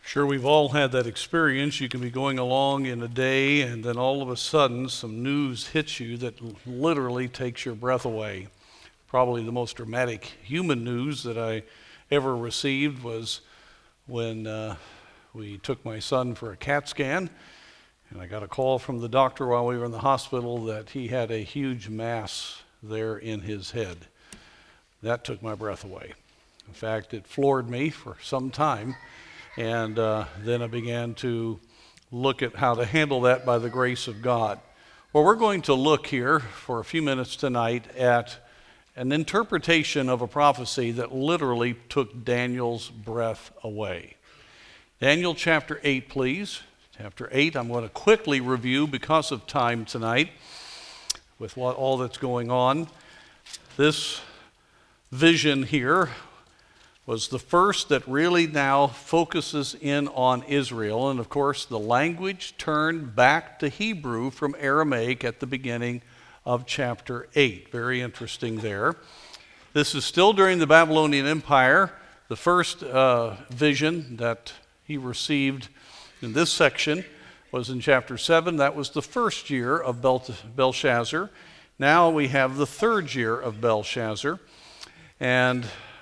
Sure, we've all had that experience. You can be going along in a day, and then all of a sudden, some news hits you that literally takes your breath away. Probably the most dramatic human news that I ever received was when we took my son for a CAT scan, and I got a call from the doctor while we were in the hospital that he had a huge mass there in his head. That took my breath away. In fact, it floored me for some time. And then I began to look at how to handle that by the grace of God. Well, we're going to look here for a few minutes tonight at an interpretation of a prophecy that literally took Daniel's breath away. Daniel chapter 8, please. Chapter 8, I'm going to quickly review because of time tonight with all that's going on. This vision here was the first that really now focuses in on Israel. And of course, the language turned back to Hebrew from Aramaic at the beginning of chapter 8. Very interesting there. This is still during the Babylonian Empire. The first vision that he received in this section was in chapter 7. That was the first year of Belshazzar. Now we have the third year of Belshazzar. And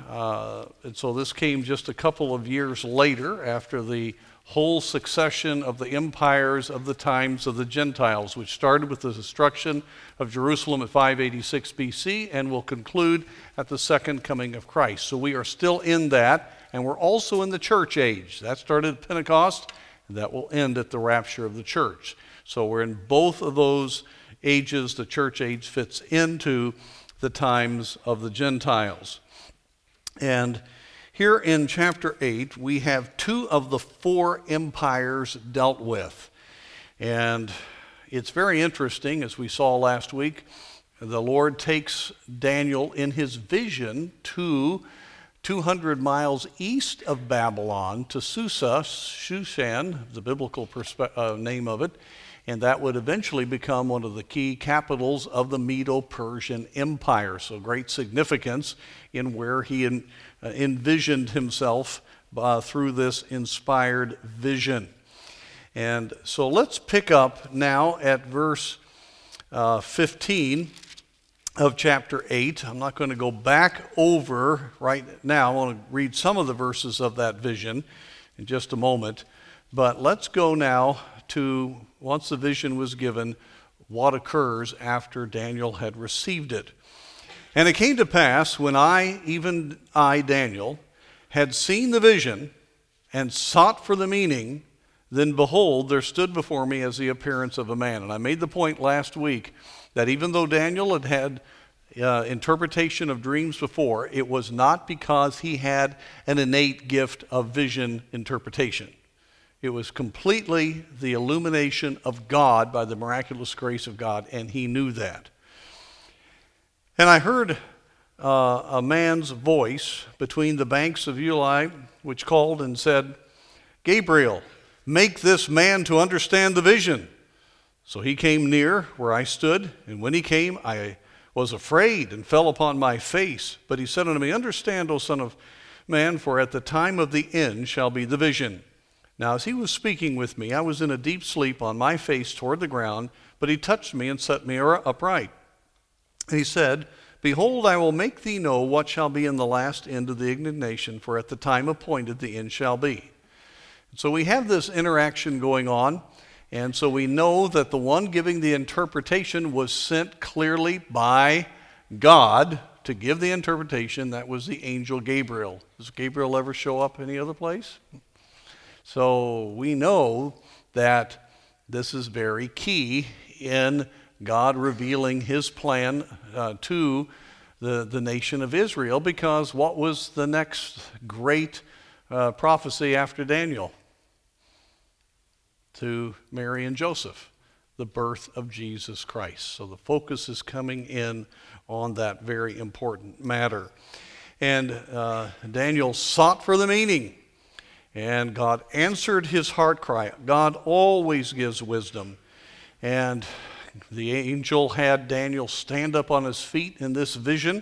so this came just a couple of years later after the whole succession of the empires of the times of the Gentiles, which started with the destruction of Jerusalem at 586 BC and will conclude at the second coming of Christ. So we are still in that, and we're also in the church age. That started at Pentecost, and that will end at the rapture of the church. So we're in both of those ages. The church age fits into the times of the Gentiles. And here in chapter 8, we have two of the four empires dealt with. And it's very interesting, as we saw last week, the Lord takes Daniel in his vision to 200 miles east of Babylon to Susa, Shushan, the biblical name of it, and that would eventually become one of the key capitals of the Medo-Persian Empire. So great significance in where he envisioned himself through this inspired vision. And so let's pick up now at verse 15 of chapter 8. I'm not going to go back over right now. I want to read some of the verses of that vision in just a moment. But let's go now to, once the vision was given, what occurs after Daniel had received it. And it came to pass, when even I, Daniel, had seen the vision and sought for the meaning, then behold, there stood before me as the appearance of a man. And I made the point last week that even though Daniel had had interpretation of dreams before, it was not because he had an innate gift of vision interpretation. It was completely the illumination of God by the miraculous grace of God, and he knew that. And I heard a man's voice between the banks of Ulai, which called and said, "Gabriel, make this man to understand the vision." So he came near where I stood, and when he came, I was afraid and fell upon my face. But he said unto me, "Understand, O son of man, for at the time of the end shall be the vision." Now, as he was speaking with me, I was in a deep sleep on my face toward the ground, but he touched me and set me upright. And he said, "Behold, I will make thee know what shall be in the last end of the indignation, for at the time appointed the end shall be." So we have this interaction going on, and so we know that the one giving the interpretation was sent clearly by God to give the interpretation. That was the angel Gabriel. Does Gabriel ever show up any other place? So we know that this is very key in God revealing his plan to the nation of Israel, because what was the next great prophecy after Daniel? To Mary and Joseph, the birth of Jesus Christ. So the focus is coming in on that very important matter. And Daniel sought for the meaning. And God answered his heart cry. God always gives wisdom. And the angel had Daniel stand up on his feet in this vision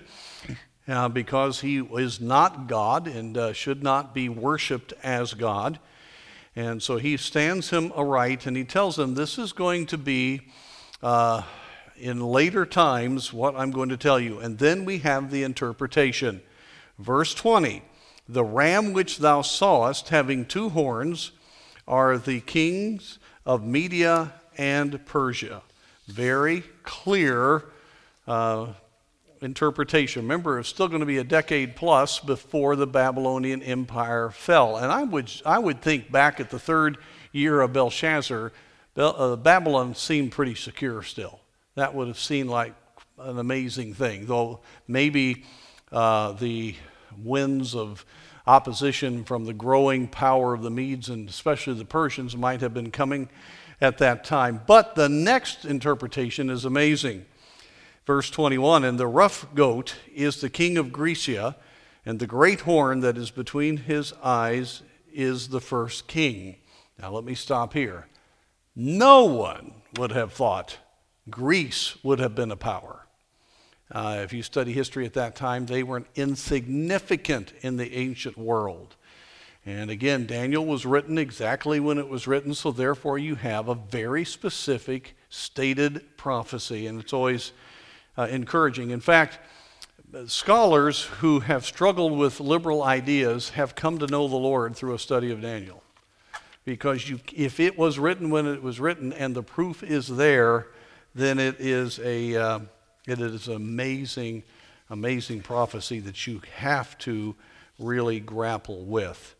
because he is not God and should not be worshiped as God. And so he stands him aright, and he tells him, this is going to be in later times what I'm going to tell you. And then we have the interpretation. Verse 20, the ram which thou sawest having two horns are the kings of Media and Persia. Very clear interpretation. Remember, it's still going to be a decade plus before the Babylonian Empire fell. And I would think back at the third year of Belshazzar, Babylon seemed pretty secure still. That would have seemed like an amazing thing, though maybe the winds of opposition from the growing power of the Medes and especially the Persians might have been coming at that time. But the next interpretation is amazing. Verse 21, and the rough goat is the king of Grecia, and the great horn that is between his eyes is the first king. Now let me stop here. No one would have thought Greece would have been a power. If you study history at that time, they were insignificant in the ancient world. And again, Daniel was written exactly when it was written, so therefore you have a very specific stated prophecy, and it's always encouraging. In fact, scholars who have struggled with liberal ideas have come to know the Lord through a study of Daniel. Because if it was written when it was written and the proof is there, then it is an amazing, amazing prophecy that you have to really grapple with.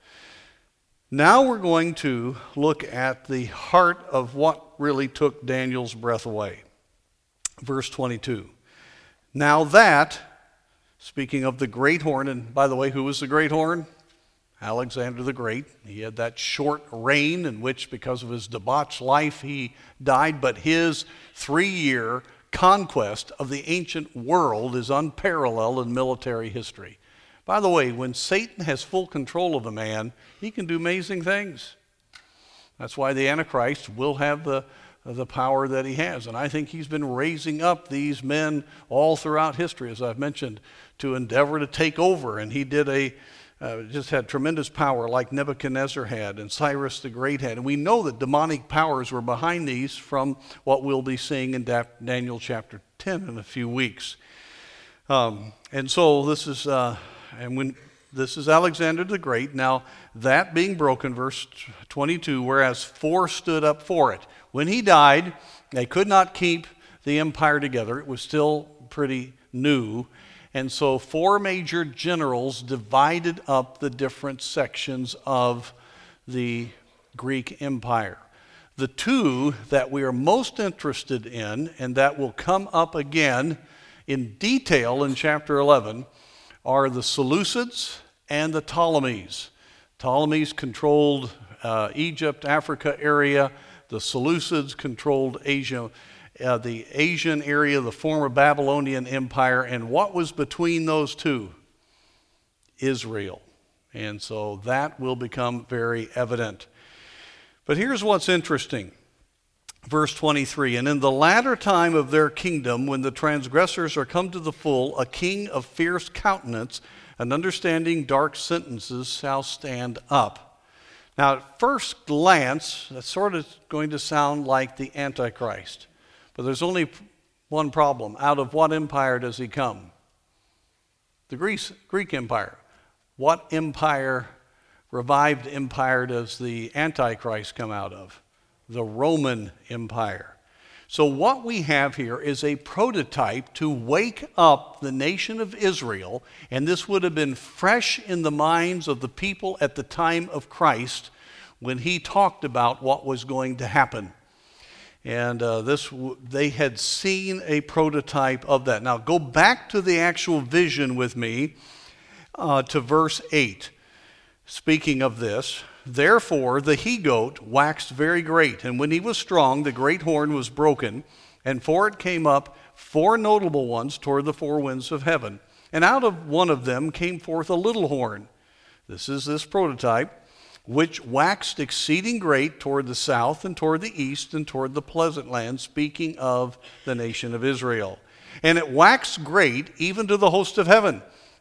Now we're going to look at the heart of what really took Daniel's breath away. Verse 22. Now that, speaking of the great horn, and by the way, who was the great horn? Alexander the Great. He had that short reign in which, because of his debauched life, he died, but his 3-year conquest of the ancient world is unparalleled in military history. By the way, when Satan has full control of a man, he can do amazing things. That's why the Antichrist will have the power that he has. And I think he's been raising up these men all throughout history, as I've mentioned, to endeavor to take over. And he did just had tremendous power like Nebuchadnezzar had and Cyrus the Great had. And we know that demonic powers were behind these from what we'll be seeing in Daniel chapter 10 in a few weeks. And so this is... this is Alexander the Great. Now, that being broken, verse 22, whereas 4 stood up for it. When he died, they could not keep the empire together. It was still pretty new. And so 4 major generals divided up the different sections of the Greek Empire. The 2 that we are most interested in, and that will come up again in detail in chapter 11, are the Seleucids and the Ptolemies. Ptolemies controlled Egypt, Africa area. The Seleucids controlled Asia, the Asian area, the former Babylonian Empire. And what was between those 2? Israel. And so that will become very evident. But here's what's interesting. Verse 23, and in the latter time of their kingdom, when the transgressors are come to the full, a king of fierce countenance and understanding dark sentences shall stand up. Now, at first glance, that's sort of going to sound like the Antichrist. But there's only one problem. Out of what empire does he come? The Greek Empire. What empire, revived empire, does the Antichrist come out of? The Roman Empire. So what we have here is a prototype to wake up the nation of Israel, and this would have been fresh in the minds of the people at the time of Christ when he talked about what was going to happen. And they had seen a prototype of that. Now go back to the actual vision with me to verse 8. Speaking of this, therefore the he-goat waxed very great, and when he was strong, the great horn was broken, and for it came up 4 notable ones toward the 4 winds of heaven. And out of one of them came forth a little horn. This is this prototype, which waxed exceeding great toward the south and toward the east and toward the pleasant land, speaking of the nation of Israel. And it waxed great even to the host of heaven.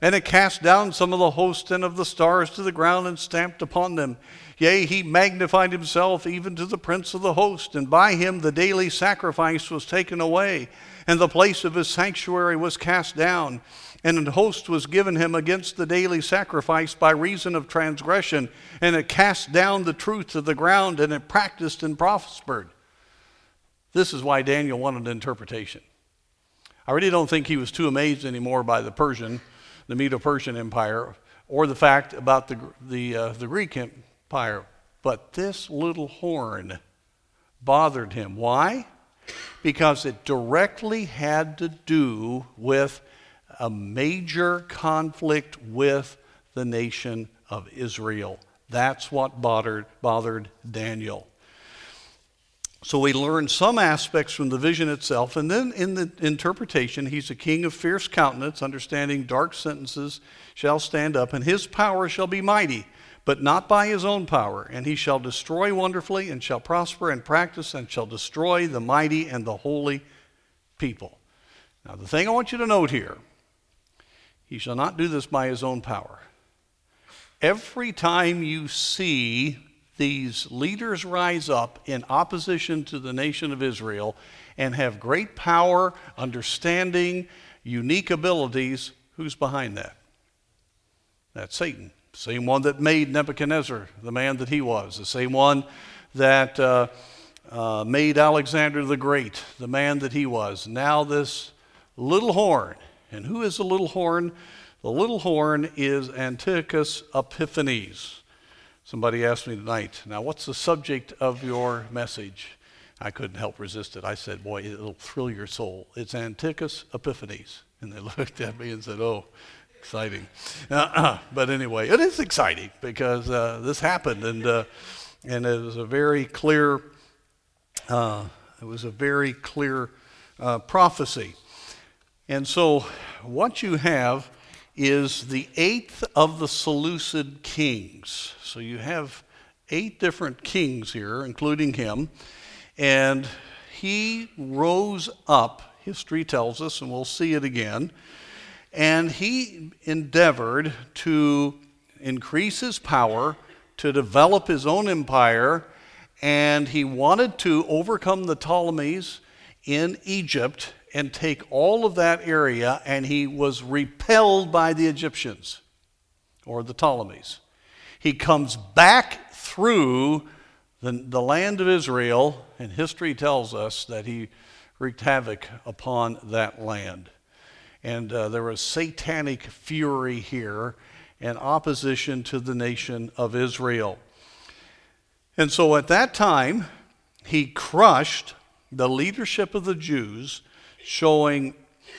And it cast down some of the host and of the stars to the ground and stamped upon them. Yea, he magnified himself even to the prince of the host, and by him the daily sacrifice was taken away, and the place of his sanctuary was cast down, and an host was given him against the daily sacrifice by reason of transgression, and it cast down the truth to the ground, and it practiced and prospered. This is why Daniel wanted an interpretation. I really don't think he was too amazed anymore by the Medo-Persian Empire, or the fact about the Greek Empire. But this little horn bothered him. Why? Because it directly had to do with a major conflict with the nation of Israel. That's what bothered Daniel. So we learn some aspects from the vision itself, and then in the interpretation, he's a king of fierce countenance, understanding dark sentences shall stand up, and his power shall be mighty, but not by his own power. And he shall destroy wonderfully, and shall prosper and practice, and shall destroy the mighty and the holy people. Now the thing I want you to note here, he shall not do this by his own power. Every time you see these leaders rise up in opposition to the nation of Israel and have great power, understanding, unique abilities, who's behind that? That's Satan. Same one that made Nebuchadnezzar the man that he was. The same one that made Alexander the Great the man that he was. Now this little horn. And who is the little horn? The little horn is Antiochus Epiphanes. Somebody asked me tonight, now what's the subject of your message? I couldn't help resist it. I said, boy, it'll thrill your soul. It's Antiochus Epiphanes. And they looked at me and said, oh, exciting. But anyway, it is exciting because this happened, and it was a very clear, prophecy. And so what you have is the 8th of the Seleucid kings. So you have 8 different kings here, including him. And he rose up, history tells us, and we'll see it again. And he endeavored to increase his power, to develop his own empire, and he wanted to overcome the Ptolemies in Egypt and take all of that area, and he was repelled by the Egyptians, or the Ptolemies. He comes back through the land of Israel, and history tells us that he wreaked havoc upon that land. And there was satanic fury here and opposition to the nation of Israel. And so at that time, he crushed the leadership of the Jews, showing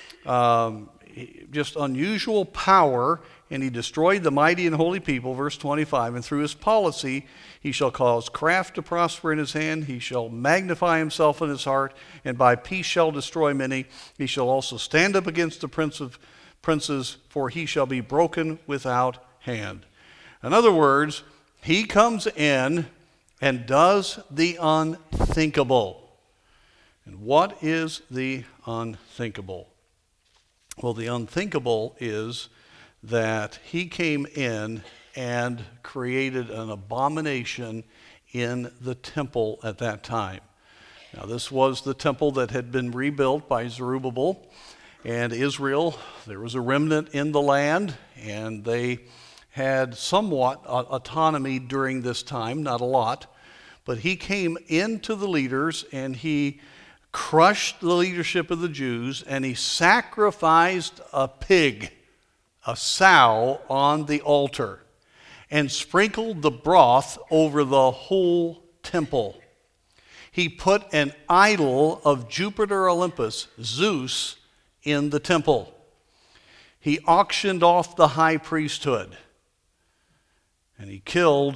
just unusual power, and he destroyed the mighty and holy people, verse 25, and through his policy he shall cause craft to prosper in his hand, he shall magnify himself in his heart, and by peace shall destroy many. He shall also stand up against the prince of princes, for he shall be broken without hand. In other words, he comes in and does the unthinkable. And what is the unthinkable? Well, the unthinkable is that he came in and created an abomination in the temple at that time. Now, this was the temple that had been rebuilt by Zerubbabel and Israel. There was a remnant in the land, and they had somewhat autonomy during this time, not a lot. But he came into the leaders, and he crushed the leadership of the Jews, and he sacrificed a pig, a sow, on the altar and sprinkled the broth over the whole temple. He put an idol of Jupiter Olympus, Zeus, in the temple. He auctioned off the high priesthood, and he killed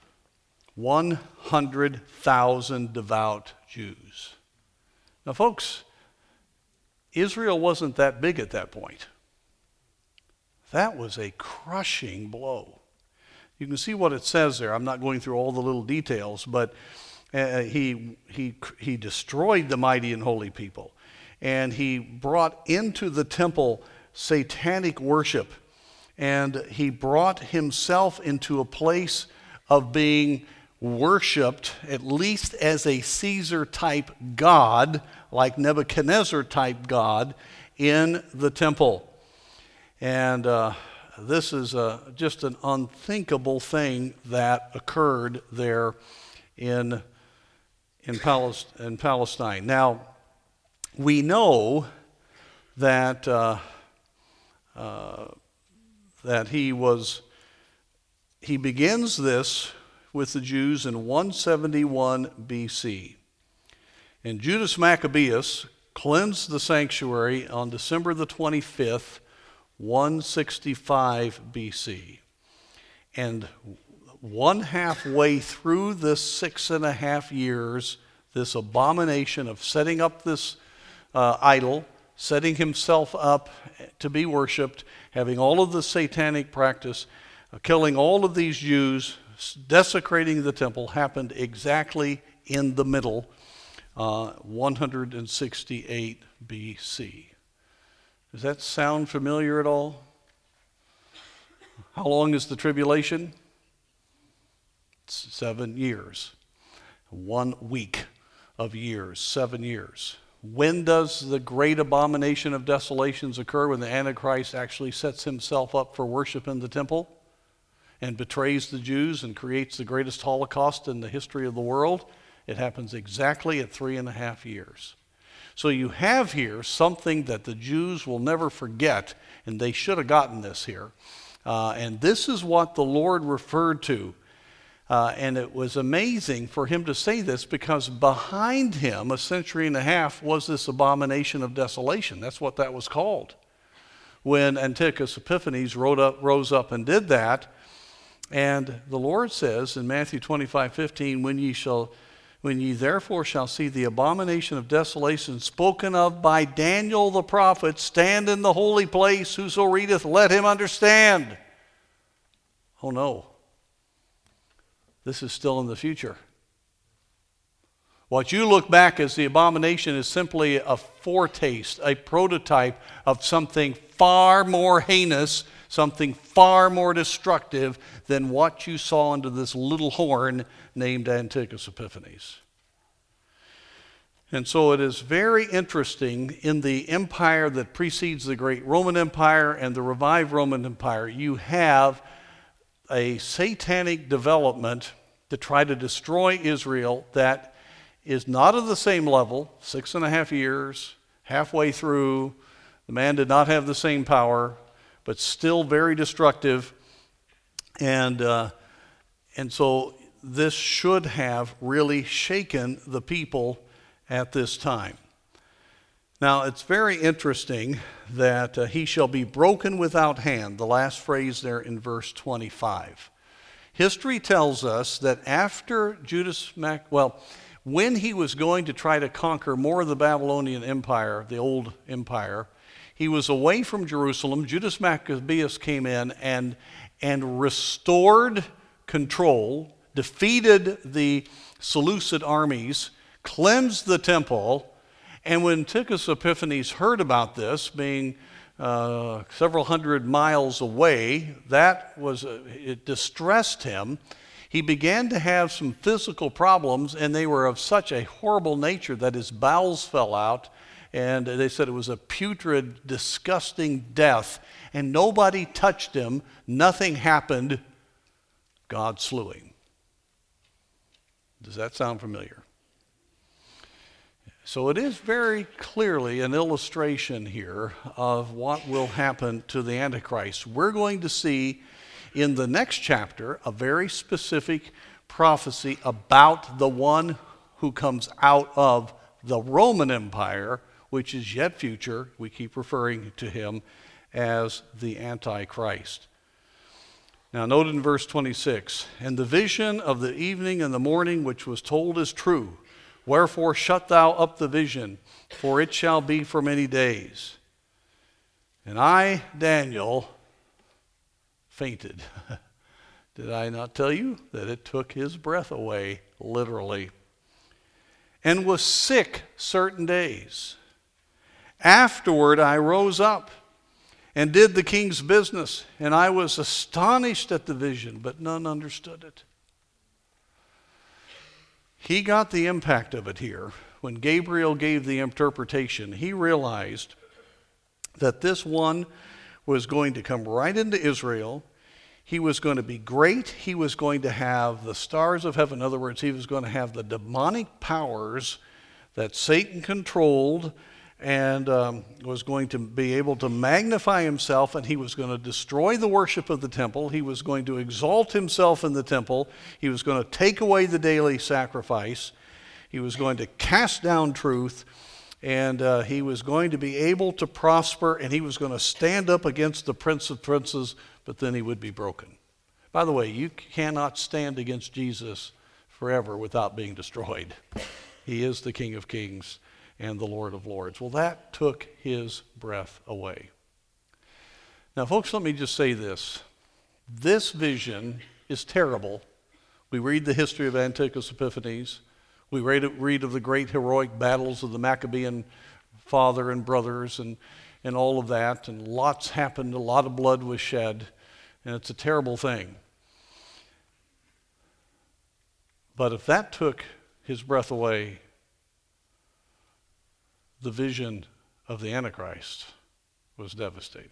100,000 devout Jews. Now, folks, Israel wasn't that big at that point. That was a crushing blow. You can see what it says there. I'm not going through all the little details, but he destroyed the mighty and holy people, and he brought into the temple satanic worship. and he brought himself into a place of being worshipped, at least as a Caesar-type god, like Nebuchadnezzar-type god, in the temple. And this is just an unthinkable thing that occurred there in Palestine. Now, we know that that he begins this with the Jews in 171 BC. And Judas Maccabeus cleansed the sanctuary on December the 25th, 165 BC. And one halfway through this 6.5 years, this abomination of setting up this idol, setting himself up to be worshiped, having all of the satanic practice, killing all of these Jews, desecrating the temple, happened exactly in the middle, 168 BC. Does that sound familiar at all? How long is the tribulation? 7 years. 1 week of years, 7 years. When does the great abomination of desolations occur? When the Antichrist actually sets himself up for worship in the temple and betrays the Jews and creates the greatest Holocaust in the history of the world? It happens exactly at 3.5 years. So you have here something that the Jews will never forget, and they should have gotten this here. And this is what the Lord referred to. And it was amazing for him to say this, because behind him, 1.5 centuries, was this abomination of desolation. That's what that was called. When Antiochus Epiphanes rose up and did that, and the Lord says in Matthew 25:15, when ye therefore shall see the abomination of desolation spoken of by Daniel the prophet stand in the holy place, whoso readeth, let him understand. Oh no. This is still in the future. What you look back as the abomination is simply a foretaste, a prototype of something far more heinous, something far more destructive than what you saw under this little horn named Antiochus Epiphanes. And so it is very interesting, in the empire that precedes the great Roman Empire and the revived Roman Empire, you have a satanic development to try to destroy Israel that is not of the same level. 6.5 years, halfway through, the man did not have the same power, but still very destructive. And so this should have really shaken the people at this time. Now, it's very interesting that he shall be broken without hand, the last phrase there in verse 25. History tells us that after when he was going to try to conquer more of the Babylonian Empire, the old empire, he was away from Jerusalem. Judas Maccabeus came in and restored control, defeated the Seleucid armies, cleansed the temple. And when Antiochus Epiphanes heard about this, being several hundred miles away, it distressed him. He began to have some physical problems, and they were of such a horrible nature that his bowels fell out, and they said it was a putrid, disgusting death, and nobody touched him. Nothing happened. God slew him. Does that sound familiar? So it is very clearly an illustration here of what will happen to the Antichrist. We're going to see in the next chapter a very specific prophecy about the one who comes out of the Roman Empire, which is yet future. We keep referring to him as the Antichrist. Now note in verse 26, and the vision of the evening and the morning which was told is true. Wherefore shut thou up the vision, for it shall be for many days. And I, Daniel, fainted. Did I not tell you that it took his breath away, literally? And was sick certain days. Afterward I rose up, and did the king's business. And I was astonished at the vision, but none understood it. He got the impact of it here. When Gabriel gave the interpretation, he realized that this one was going to come right into Israel. He was going to be great. He was going to have the stars of heaven. In other words, he was going to have the demonic powers that Satan controlled, and was going to be able to magnify himself, and he was going to destroy the worship of the temple. He was going to exalt himself in the temple. He was going to take away the daily sacrifice. He was going to cast down truth, and he was going to be able to prosper, and he was going to stand up against the prince of princes, but then he would be broken. By the way, you cannot stand against Jesus forever without being destroyed. He is the King of Kings and the Lord of Lords. Well, that took his breath away. Now, folks, let me just say this. This vision is terrible. We read the history of Antiochus Epiphanes. We read of the great heroic battles of the Maccabean father and brothers and all of that. And lots happened. A lot of blood was shed. And it's a terrible thing. But if that took his breath away, the vision of the Antichrist was devastating.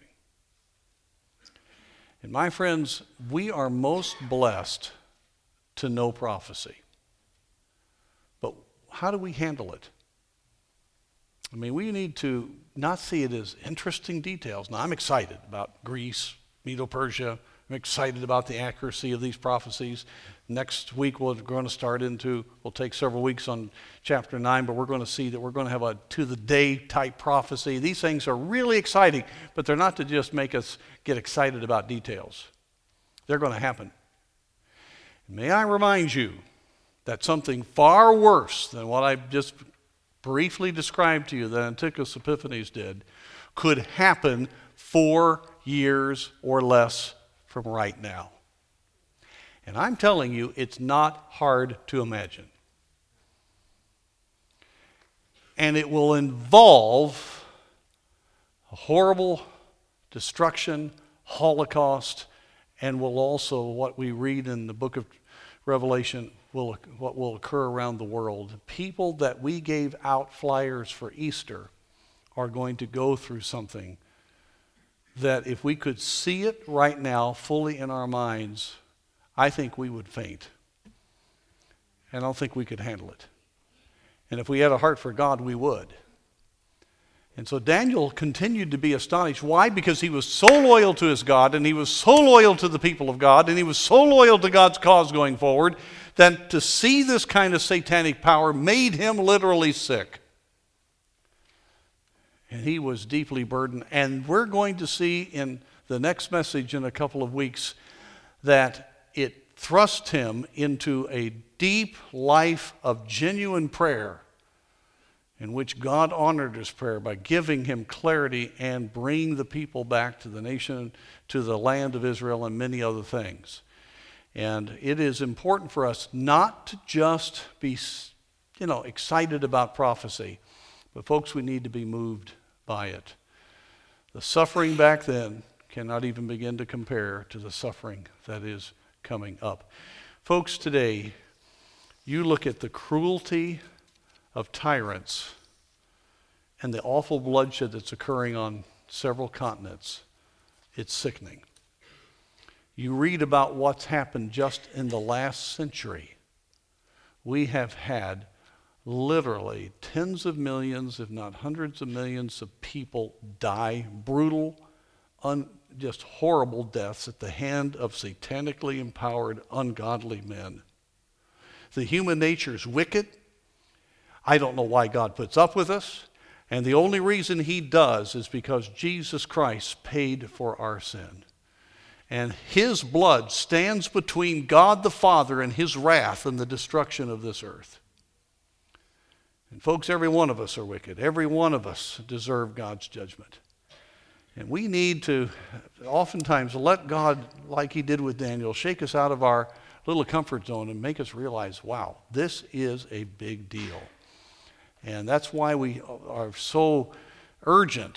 And my friends, we are most blessed to know prophecy. But how do we handle it? I mean, we need to not see it as interesting details. Now, I'm excited about Greece, Medo-Persia. I'm excited about the accuracy of these prophecies. Next week we're going to start we'll take several weeks on chapter 9, but we're going to see that we're going to have a to-the-day type prophecy. These things are really exciting, but they're not to just make us get excited about details. They're going to happen. May I remind you that something far worse than what I just briefly described to you that Antiochus Epiphanes did could happen 4 years or less from right now. And I'm telling you, it's not hard to imagine. And it will involve a horrible destruction, Holocaust, and will also, what we read in the book of Revelation, what will occur around the world. People that we gave out flyers for Easter are going to go through something that if we could see it right now fully in our minds, I think we would faint. And I don't think we could handle it. And if we had a heart for God, we would. And so Daniel continued to be astonished. Why? Because he was so loyal to his God, and he was so loyal to the people of God, and he was so loyal to God's cause going forward, that to see this kind of satanic power made him literally sick. And he was deeply burdened. And we're going to see in the next message in a couple of weeks that it thrust him into a deep life of genuine prayer, in which God honored his prayer by giving him clarity and bringing the people back to the nation, to the land of Israel, and many other things. And it is important for us not to just be, excited about prophecy, but folks, we need to be moved by it. The suffering back then cannot even begin to compare to the suffering that is coming up. Folks, today, you look at the cruelty of tyrants and the awful bloodshed that's occurring on several continents. It's sickening. You read about what's happened just in the last century. We have had literally tens of millions, if not hundreds of millions of people die brutal, just horrible deaths at the hand of satanically empowered, ungodly men. The human nature is wicked. I don't know why God puts up with us. And the only reason he does is because Jesus Christ paid for our sin. And his blood stands between God the Father and his wrath and the destruction of this earth. And folks, every one of us are wicked. Every one of us deserve God's judgment. And we need to oftentimes let God, like he did with Daniel, shake us out of our little comfort zone and make us realize, wow, this is a big deal. And that's why we are so urgent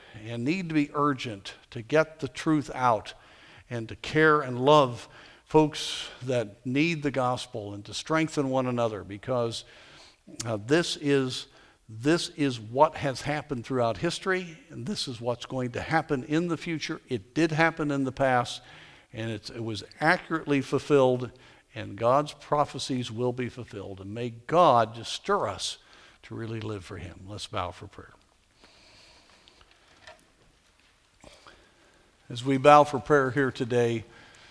and need to be urgent to get the truth out and to care and love folks that need the gospel and to strengthen one another, because this is what has happened throughout history, and this is what's going to happen in the future. It did happen in the past, and it was accurately fulfilled, and God's prophecies will be fulfilled. And may God just stir us to really live for him. Let's bow for prayer. As we bow for prayer here today,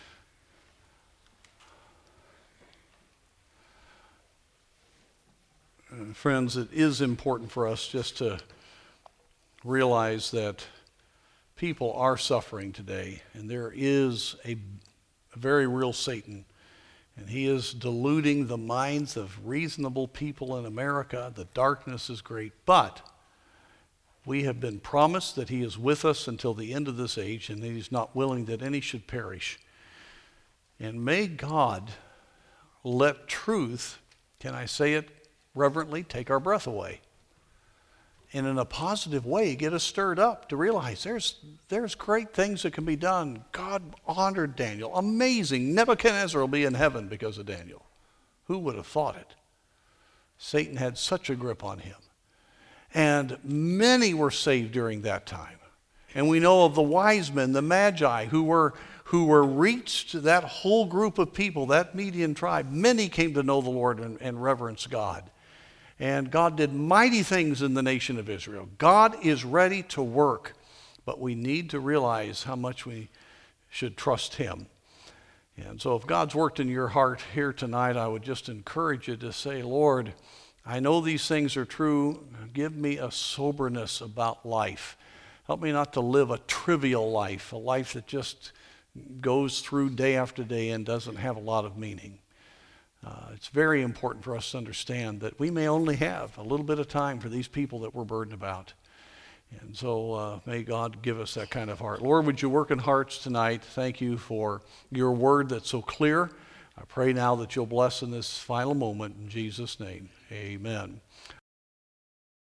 friends, it is important for us just to realize that people are suffering today, and there is a very real Satan, and he is deluding the minds of reasonable people in America. The darkness is great, but we have been promised that he is with us until the end of this age, and that he's not willing that any should perish. And may God let truth, can I say it reverently, take our breath away. And in a positive way, get us stirred up to realize there's great things that can be done. God honored Daniel. Amazing. Nebuchadnezzar will be in heaven because of Daniel. Who would have thought it? Satan had such a grip on him. And many were saved during that time. And we know of the wise men, the magi, who were reached, that whole group of people, that Median tribe. Many came to know the Lord and reverence God. And God did mighty things in the nation of Israel. God is ready to work, but we need to realize how much we should trust him. And so if God's worked in your heart here tonight, I would just encourage you to say, Lord, I know these things are true. Give me a soberness about life. Help me not to live a trivial life, a life that just goes through day after day and doesn't have a lot of meaning. It's very important for us to understand that we may only have a little bit of time for these people that we're burdened about. And so may God give us that kind of heart. Lord, would you work in hearts tonight? Thank you for your word that's so clear. I pray now that you'll bless in this final moment. In Jesus' name, amen.